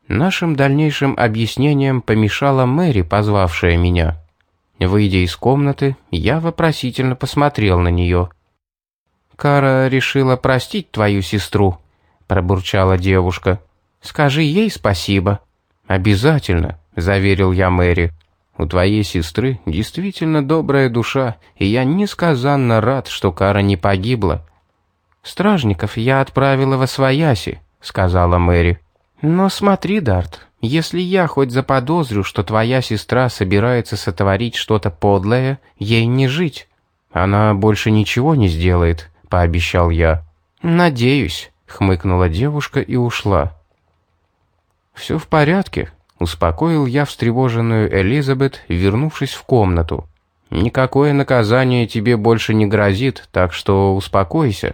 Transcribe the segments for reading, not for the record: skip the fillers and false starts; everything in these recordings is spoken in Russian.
Нашим дальнейшим объяснениям помешала Мэри, позвавшая меня. Выйдя из комнаты, я вопросительно посмотрел на нее. «Кара решила простить твою сестру», — пробурчала девушка. «Скажи ей спасибо». «Обязательно», — заверил я Мэри. «У твоей сестры действительно добрая душа, и я несказанно рад, что Кара не погибла». «Стражников я отправила восвояси», — сказала Мэри. «Но смотри, Дарт, если я хоть заподозрю, что твоя сестра собирается сотворить что-то подлое, ей не жить». «Она больше ничего не сделает», — пообещал я. «Надеюсь», — хмыкнула девушка и ушла. «Все в порядке», — успокоил я встревоженную Элизабет, вернувшись в комнату. «Никакое наказание тебе больше не грозит, так что успокойся».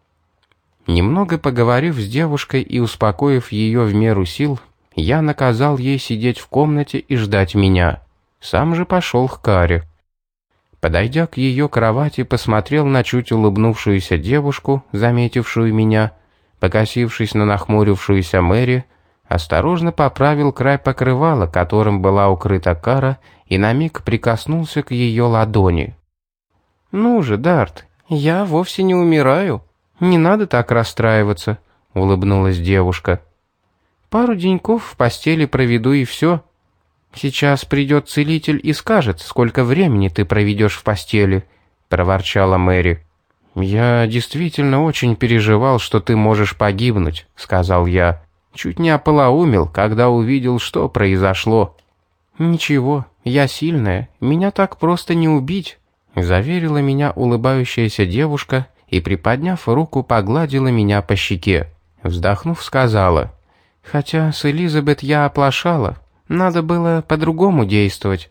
Немного поговорив с девушкой и успокоив ее в меру сил, я наказал ей сидеть в комнате и ждать меня. Сам же пошел к Каре. Подойдя к ее кровати, посмотрел на чуть улыбнувшуюся девушку, заметившую меня, покосившись на нахмурившуюся Мэри, осторожно поправил край покрывала, которым была укрыта Кара, и на миг прикоснулся к ее ладони. «Ну же, Дарт, я вовсе не умираю. Не надо так расстраиваться», — улыбнулась девушка. «Пару деньков в постели проведу и все. Сейчас придет целитель и скажет, сколько времени ты проведешь в постели», — проворчала Мэри. «Я действительно очень переживал, что ты можешь погибнуть», — сказал я. Чуть не ополоумел, когда увидел, что произошло. «Ничего, я сильная, меня так просто не убить», — заверила меня улыбающаяся девушка и, приподняв руку, погладила меня по щеке. Вздохнув, сказала: «Хотя с Элизабет я оплошала, надо было по-другому действовать».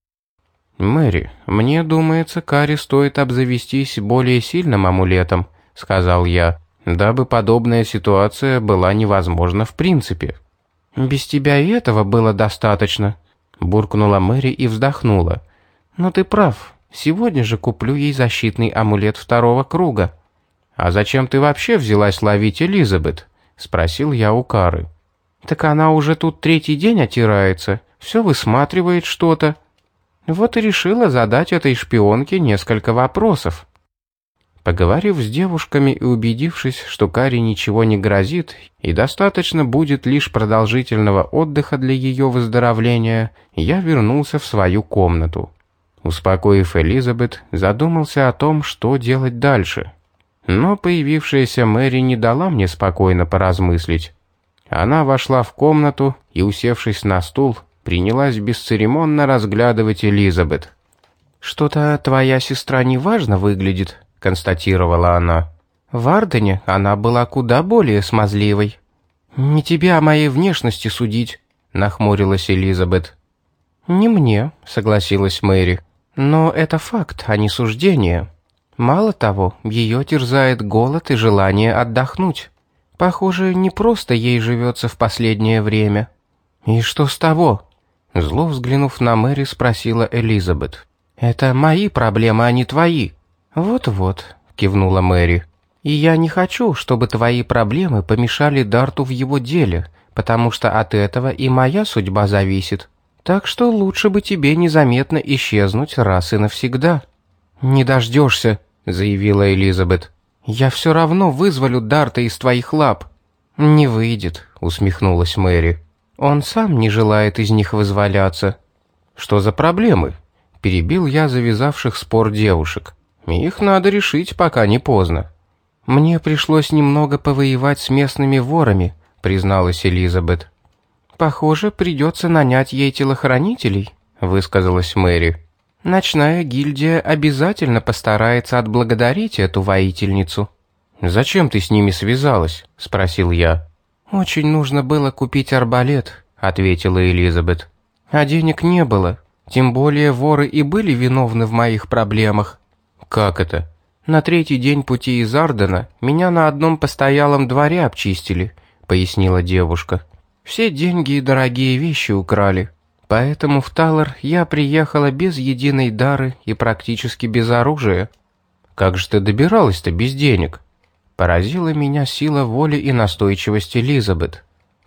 «Мэри, мне думается, Каре стоит обзавестись более сильным амулетом», — сказал я, «дабы подобная ситуация была невозможна в принципе». «Без тебя и этого было достаточно», — буркнула Мэри и вздохнула. «Но ты прав. Сегодня же куплю ей защитный амулет второго круга». «А зачем ты вообще взялась ловить Элизабет?» — спросил я у Кары. «Так она уже тут третий день отирается, все высматривает что-то. Вот и решила задать этой шпионке несколько вопросов». Поговорив с девушками и убедившись, что Каре ничего не грозит и достаточно будет лишь продолжительного отдыха для ее выздоровления, я вернулся в свою комнату. Успокоив Элизабет, задумался о том, что делать дальше. Но появившаяся Мэри не дала мне спокойно поразмыслить. Она вошла в комнату и, усевшись на стул, принялась бесцеремонно разглядывать Элизабет. «Что-то твоя сестра неважно выглядит», — констатировала она. «В Ардене она была куда более смазливой». «Не тебе о моей внешности судить», — нахмурилась Элизабет. «Не мне», — согласилась Мэри. «Но это факт, а не суждение. Мало того, ее терзает голод и желание отдохнуть. Похоже, не просто ей живется в последнее время». «И что с того?» Зло взглянув на Мэри, спросила Элизабет. «Это мои проблемы, а не твои». «Вот-вот», — кивнула Мэри. «И я не хочу, чтобы твои проблемы помешали Дарту в его деле, потому что от этого и моя судьба зависит. Так что лучше бы тебе незаметно исчезнуть раз и навсегда». «Не дождешься», — заявила Элизабет. «Я все равно вызволю Дарта из твоих лап». «Не выйдет», — усмехнулась Мэри. «Он сам не желает из них вызволяться». «Что за проблемы?» — перебил я завязавших спор девушек. «Их надо решить, пока не поздно». «Мне пришлось немного повоевать с местными ворами», — призналась Элизабет. «Похоже, придется нанять ей телохранителей», — высказалась Мэри. «Ночная гильдия обязательно постарается отблагодарить эту воительницу». «Зачем ты с ними связалась?» — спросил я. «Очень нужно было купить арбалет», — ответила Элизабет. «А денег не было. Тем более воры и были виновны в моих проблемах». «Как это?» «На третий день пути из Ардена меня на одном постоялом дворе обчистили», — пояснила девушка. «Все деньги и дорогие вещи украли. Поэтому в Талор я приехала без единой дары и практически без оружия». «Как же ты добиралась-то без денег?» Поразила меня сила воли и настойчивость Элизабет.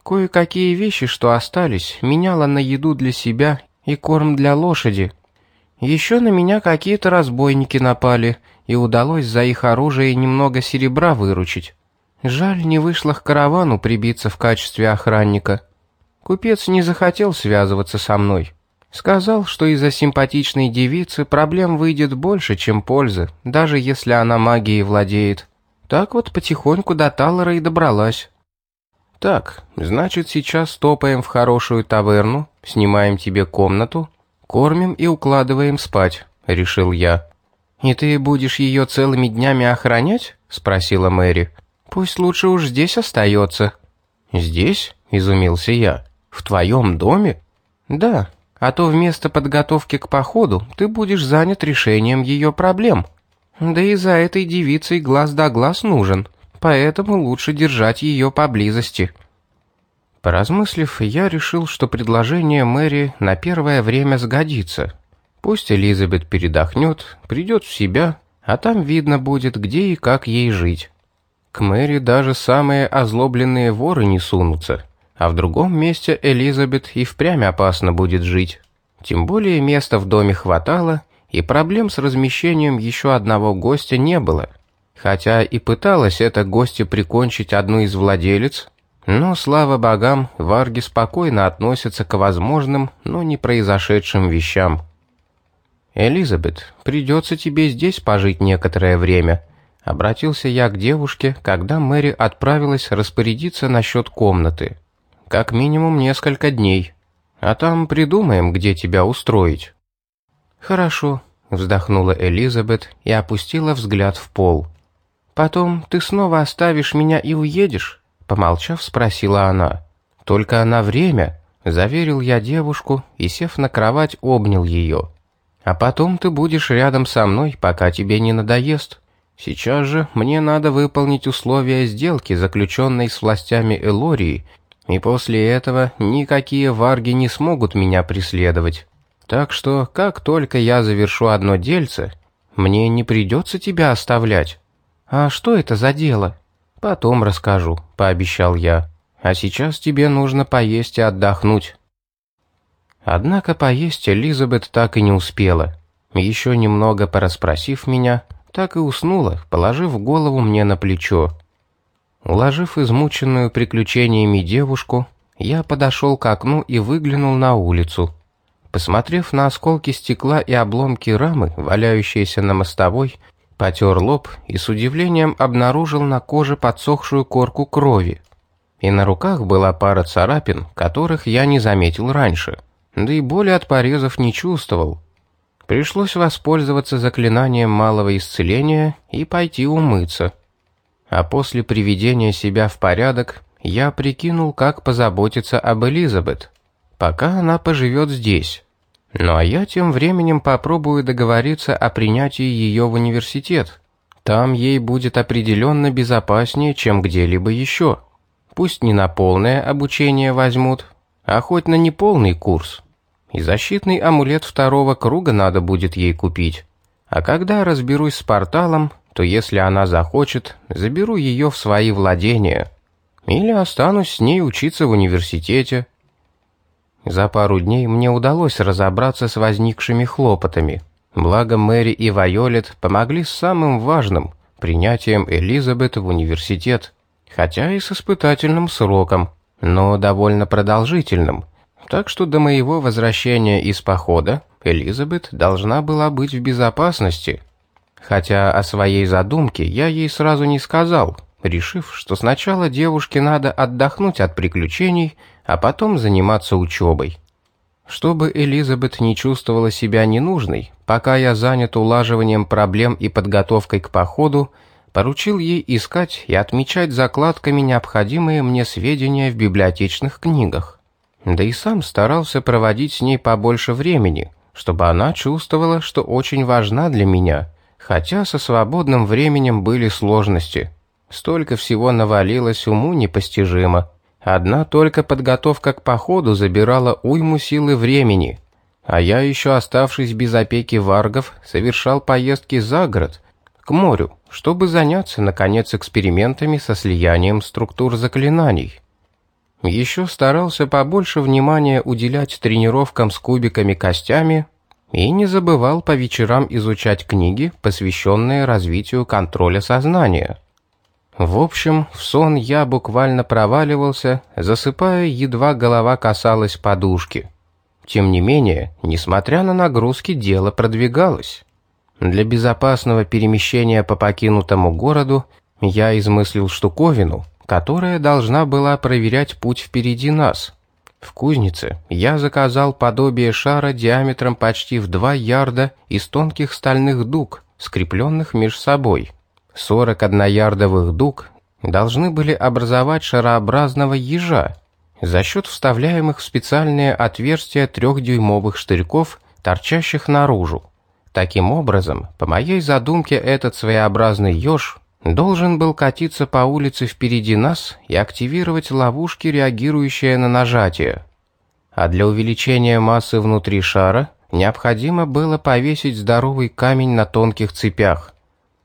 Кое-какие вещи, что остались, меняла на еду для себя и корм для лошади. Еще на меня какие-то разбойники напали, и удалось за их оружие немного серебра выручить. Жаль, не вышло к каравану прибиться в качестве охранника. Купец не захотел связываться со мной. Сказал, что из-за симпатичной девицы проблем выйдет больше, чем пользы, даже если она магией владеет. Так вот потихоньку до Таллора и добралась. Так, значит, сейчас топаем в хорошую таверну, снимаем тебе комнату, кормим и укладываем спать, решил я. И ты будешь ее целыми днями охранять? Спросила Мэри. Пусть лучше уж здесь остается. Здесь? Изумился я. В твоем доме? Да, а то вместо подготовки к походу ты будешь занят решением ее проблем. Да и за этой девицей глаз да глаз нужен, поэтому лучше держать ее поблизости. Поразмыслив, я решил, что предложение Мэри на первое время сгодится. Пусть Элизабет передохнет, придет в себя, а там видно будет, где и как ей жить. К Мэри даже самые озлобленные воры не сунутся, а в другом месте Элизабет и впрямь опасно будет жить. Тем более места в доме хватало, и проблем с размещением еще одного гостя не было. Хотя и пыталась эта гостья прикончить одну из владелиц, но, слава богам, варги спокойно относятся к возможным, но не произошедшим вещам. «Элизабет, придется тебе здесь пожить некоторое время», — обратился я к девушке, когда Мэри отправилась распорядиться насчет комнаты. «Как минимум несколько дней. А там придумаем, где тебя устроить». «Хорошо», — вздохнула Элизабет и опустила взгляд в пол. «Потом ты снова оставишь меня и уедешь?» — помолчав, спросила она. «Только на время», — заверил я девушку и, сев на кровать, обнял ее. «А потом ты будешь рядом со мной, пока тебе не надоест. Сейчас же мне надо выполнить условия сделки, заключенной с властями Элории, и после этого никакие варги не смогут меня преследовать. Так что, как только я завершу одно дельце, мне не придется тебя оставлять». «А что это за дело?» «Потом расскажу», — пообещал я. «А сейчас тебе нужно поесть и отдохнуть». Однако поесть Элизабет так и не успела. Еще немного порасспросив меня, так и уснула, положив голову мне на плечо. Уложив измученную приключениями девушку, я подошел к окну и выглянул на улицу. Посмотрев на осколки стекла и обломки рамы, валяющиеся на мостовой, потер лоб и с удивлением обнаружил на коже подсохшую корку крови. И на руках была пара царапин, которых я не заметил раньше, да и боли от порезов не чувствовал. Пришлось воспользоваться заклинанием малого исцеления и пойти умыться. А после приведения себя в порядок, я прикинул, как позаботиться об Элизабет, пока она поживет здесь. Ну а я тем временем попробую договориться о принятии ее в университет. Там ей будет определенно безопаснее, чем где-либо еще. Пусть не на полное обучение возьмут, а хоть на неполный курс. И защитный амулет второго круга надо будет ей купить. А когда разберусь с порталом, то если она захочет, заберу ее в свои владения. Или останусь с ней учиться в университете. За пару дней мне удалось разобраться с возникшими хлопотами. Благо Мэри и Вайолет помогли с самым важным – принятием Элизабет в университет. Хотя и с испытательным сроком, но довольно продолжительным. Так что до моего возвращения из похода Элизабет должна была быть в безопасности. Хотя о своей задумке я ей сразу не сказал, решив, что сначала девушке надо отдохнуть от приключений, а потом заниматься учебой. Чтобы Элизабет не чувствовала себя ненужной, пока я занят улаживанием проблем и подготовкой к походу, поручил ей искать и отмечать закладками необходимые мне сведения в библиотечных книгах. Да и сам старался проводить с ней побольше времени, чтобы она чувствовала, что очень важна для меня, хотя со свободным временем были сложности. Столько всего навалилось, уму непостижимо. Одна только подготовка к походу забирала уйму силы времени, а я еще, оставшись без опеки варгов, совершал поездки за город, к морю, чтобы заняться, наконец, экспериментами со слиянием структур заклинаний. Еще старался побольше внимания уделять тренировкам с кубиками-костями и не забывал по вечерам изучать книги, посвященные развитию контроля сознания. В общем, в сон я буквально проваливался, засыпая, едва голова касалась подушки. Тем не менее, несмотря на нагрузки, дело продвигалось. Для безопасного перемещения по покинутому городу я измыслил штуковину, которая должна была проверять путь впереди нас. В кузнице я заказал подобие шара диаметром почти в 2 ярда из тонких стальных дуг, скрепленных меж собой. 41-ярдовых дуг должны были образовать шарообразного ежа за счет вставляемых в специальные отверстия 3-дюймовых штырьков, торчащих наружу. Таким образом, по моей задумке, этот своеобразный еж должен был катиться по улице впереди нас и активировать ловушки, реагирующие на нажатие. А для увеличения массы внутри шара необходимо было повесить здоровый камень на тонких цепях.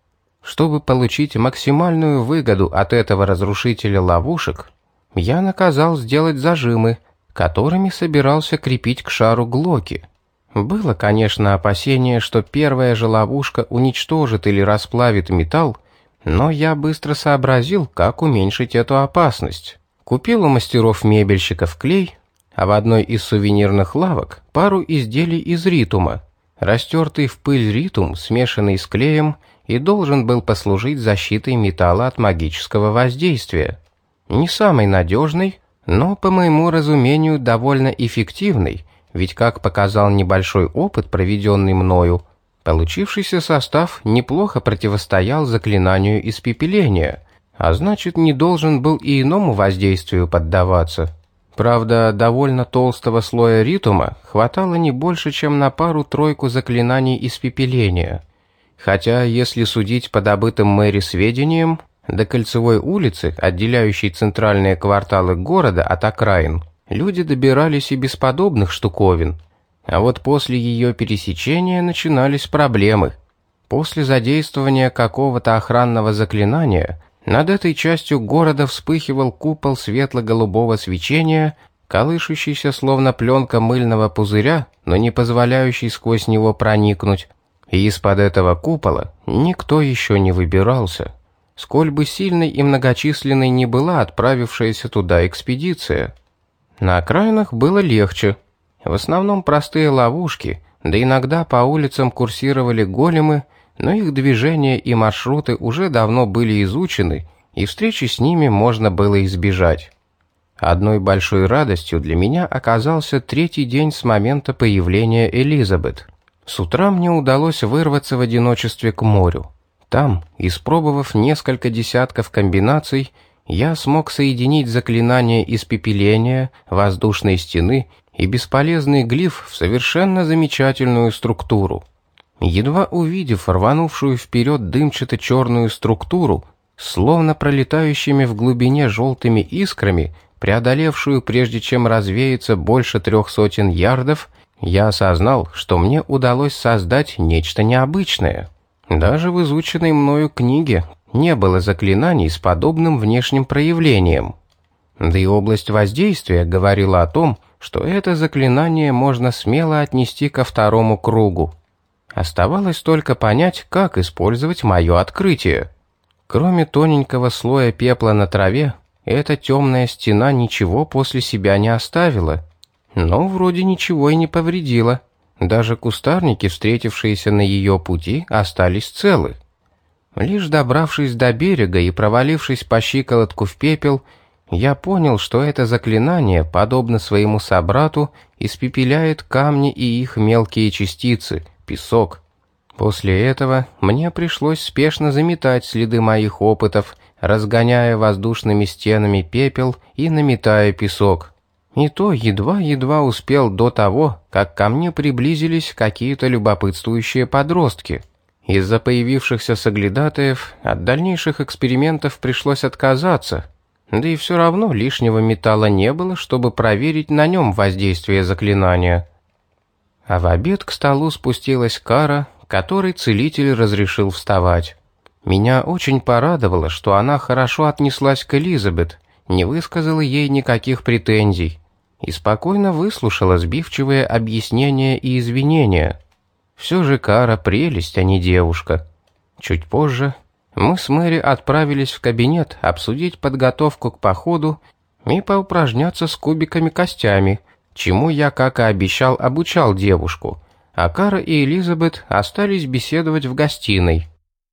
Чтобы получить максимальную выгоду от этого разрушителя ловушек, я наказал сделать зажимы, которыми собирался крепить к шару глоки. Было, конечно, опасение, что первая же ловушка уничтожит или расплавит металл, но я быстро сообразил, как уменьшить эту опасность. Купил у мастеров-мебельщиков клей, а в одной из сувенирных лавок пару изделий из ритума. Растертый в пыль ритум, смешанный с клеем, и должен был послужить защитой металла от магического воздействия. Не самый надежный, но, по моему разумению, довольно эффективный, ведь, как показал небольшой опыт, проведенный мною, получившийся состав неплохо противостоял заклинанию испепеления, а значит, не должен был и иному воздействию поддаваться. Правда, довольно толстого слоя ритума хватало не больше, чем на пару-тройку заклинаний испепеления. Хотя, если судить по добытым Мэри сведениям, до Кольцевой улицы, отделяющей центральные кварталы города от окраин, люди добирались и без подобных штуковин. А вот после ее пересечения начинались проблемы. После задействования какого-то охранного заклинания над этой частью города вспыхивал купол светло-голубого свечения, колышущийся словно пленка мыльного пузыря, но не позволяющий сквозь него проникнуть. И из-под этого купола никто еще не выбирался, сколь бы сильной и многочисленной ни была отправившаяся туда экспедиция. На окраинах было легче. В основном простые ловушки, да иногда по улицам курсировали големы, но их движения и маршруты уже давно были изучены, и встречи с ними можно было избежать. Одной большой радостью для меня оказался 3-й день с момента появления Элизабет. С утра мне удалось вырваться в одиночестве к морю. Там, испробовав несколько десятков комбинаций, я смог соединить заклинание испепеления, воздушной стены и бесполезный глиф в совершенно замечательную структуру. Едва увидев рванувшую вперед дымчато-черную структуру, словно пролетающими в глубине желтыми искрами, преодолевшую, прежде чем развеяться, больше 300 ярдов, я осознал, что мне удалось создать нечто необычное. Даже в изученной мною книге не было заклинаний с подобным внешним проявлением. Да и область воздействия говорила о том, что это заклинание можно смело отнести ко 2-му кругу. Оставалось только понять, как использовать мое открытие. Кроме тоненького слоя пепла на траве, эта темная стена ничего после себя не оставила. Но вроде ничего и не повредила. Даже кустарники, встретившиеся на ее пути, остались целы. Лишь добравшись до берега и провалившись по щиколотку в пепел, я понял, что это заклинание, подобно своему собрату, испепеляет камни и их мелкие частицы, песок. После этого мне пришлось спешно заметать следы моих опытов, разгоняя воздушными стенами пепел и наметая песок. И то едва-едва успел до того, как ко мне приблизились какие-то любопытствующие подростки. Из-за появившихся соглядатаев от дальнейших экспериментов пришлось отказаться, да и все равно лишнего металла не было, чтобы проверить на нем воздействие заклинания. А в обед к столу спустилась Кара, которой целитель разрешил вставать. Меня очень порадовало, что она хорошо отнеслась к Элизабет, не высказала ей никаких претензий и спокойно выслушала сбивчивые объяснения и извинения. Все же Кара прелесть, а не девушка. Чуть позже мы с Мэри отправились в кабинет обсудить подготовку к походу и поупражняться с кубиками-костями, чему я, как и обещал, обучал девушку, а Кара и Элизабет остались беседовать в гостиной.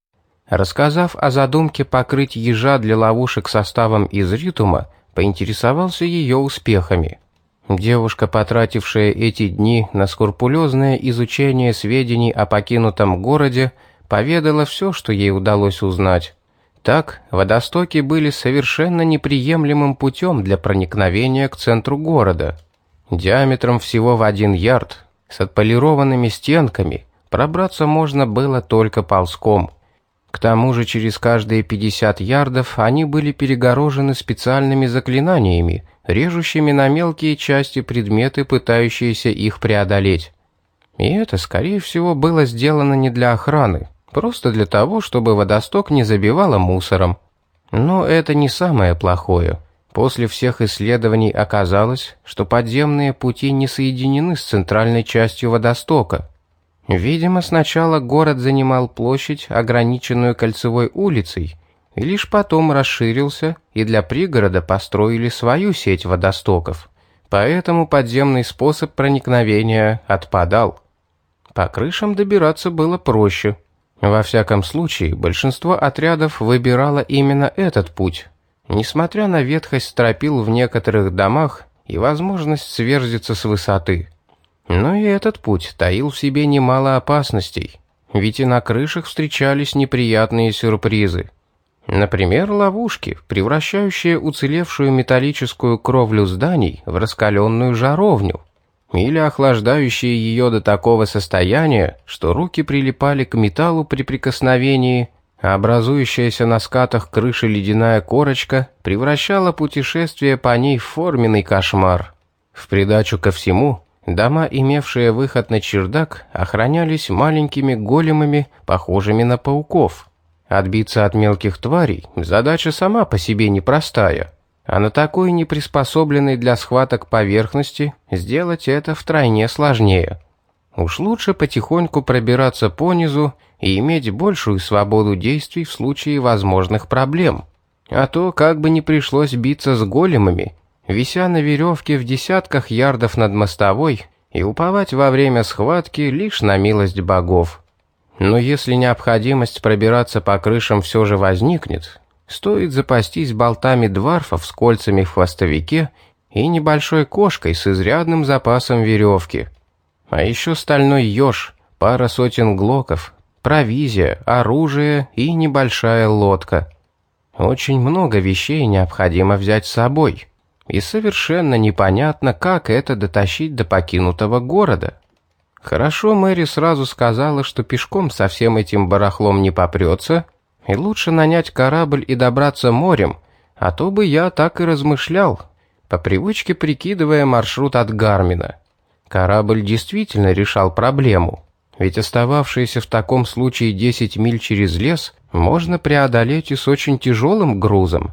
Рассказав о задумке покрыть ежа для ловушек составом из ритума, поинтересовался ее успехами. Девушка, потратившая эти дни на скрупулезное изучение сведений о покинутом городе, поведала все, что ей удалось узнать. Так, водостоки были совершенно неприемлемым путем для проникновения к центру города. Диаметром всего в 1 ярд, с отполированными стенками, пробраться можно было только ползком. К тому же через каждые 50 ярдов они были перегорожены специальными заклинаниями, режущими на мелкие части предметы, пытающиеся их преодолеть. И это, скорее всего, было сделано не для охраны, просто для того, чтобы водосток не забивало мусором. Но это не самое плохое. После всех исследований оказалось, что подземные пути не соединены с центральной частью водостока. Видимо, сначала город занимал площадь, ограниченную кольцевой улицей, и лишь потом расширился, и для пригорода построили свою сеть водостоков. Поэтому подземный способ проникновения отпадал. По крышам добираться было проще. Во всяком случае, большинство отрядов выбирало именно этот путь, несмотря на ветхость стропил в некоторых домах и возможность сверзиться с высоты. Но и этот путь таил в себе немало опасностей, ведь и на крышах встречались неприятные сюрпризы. Например, ловушки, превращающие уцелевшую металлическую кровлю зданий в раскаленную жаровню, или охлаждающие ее до такого состояния, что руки прилипали к металлу при прикосновении, а образующаяся на скатах крыши ледяная корочка превращала путешествие по ней в форменный кошмар. В придачу ко всему, дома, имевшие выход на чердак, охранялись маленькими големами, похожими на пауков. Отбиться от мелких тварей задача сама по себе непростая, а на такой неприспособленной для схваток поверхности сделать это втройне сложнее. Уж лучше потихоньку пробираться понизу и иметь большую свободу действий в случае возможных проблем. А то как бы не пришлось биться с големами, вися на веревке в десятках ярдов над мостовой и уповать во время схватки лишь на милость богов. Но если необходимость пробираться по крышам все же возникнет, стоит запастись болтами дварфов с кольцами в хвостовике и небольшой кошкой с изрядным запасом веревки. А еще стальной еж, пара сотен глоков, провизия, оружие и небольшая лодка. Очень много вещей необходимо взять с собой, и совершенно непонятно, как это дотащить до покинутого города. Хорошо, Мэри сразу сказала, что пешком со всем этим барахлом не попрется, и лучше нанять корабль и добраться морем, а то бы я так и размышлял, по привычке прикидывая маршрут от Гармина. Корабль действительно решал проблему, ведь остававшиеся в таком случае 10 миль через лес можно преодолеть и с очень тяжелым грузом.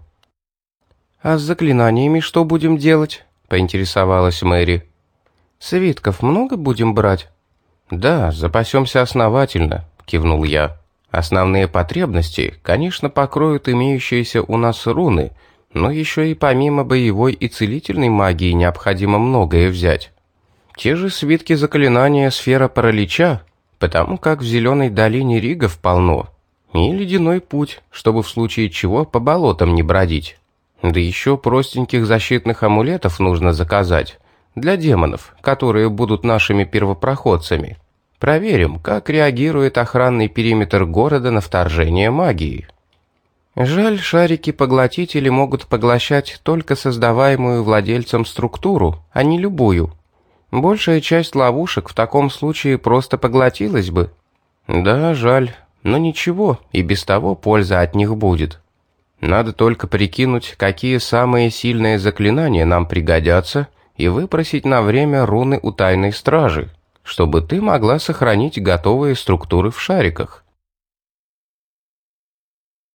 «А с заклинаниями что будем делать?» — поинтересовалась Мэри. «Свитков много будем брать?» «Да, запасемся основательно», — кивнул я. «Основные потребности, конечно, покроют имеющиеся у нас руны, но еще и помимо боевой и целительной магии необходимо многое взять. Те же свитки заклинания «Сфера паралича», потому как в Зеленой долине ригов полно, и ледяной путь, чтобы в случае чего по болотам не бродить. Да еще простеньких защитных амулетов нужно заказать, для демонов, которые будут нашими первопроходцами. Проверим, как реагирует охранный периметр города на вторжение магии. Жаль, шарики-поглотители могут поглощать только создаваемую владельцем структуру, а не любую. Большая часть ловушек в таком случае просто поглотилась бы. Да, жаль, но ничего, и без того польза от них будет. Надо только прикинуть, какие самые сильные заклинания нам пригодятся, и выпросить на время руны у тайной стражи, чтобы ты могла сохранить готовые структуры в шариках.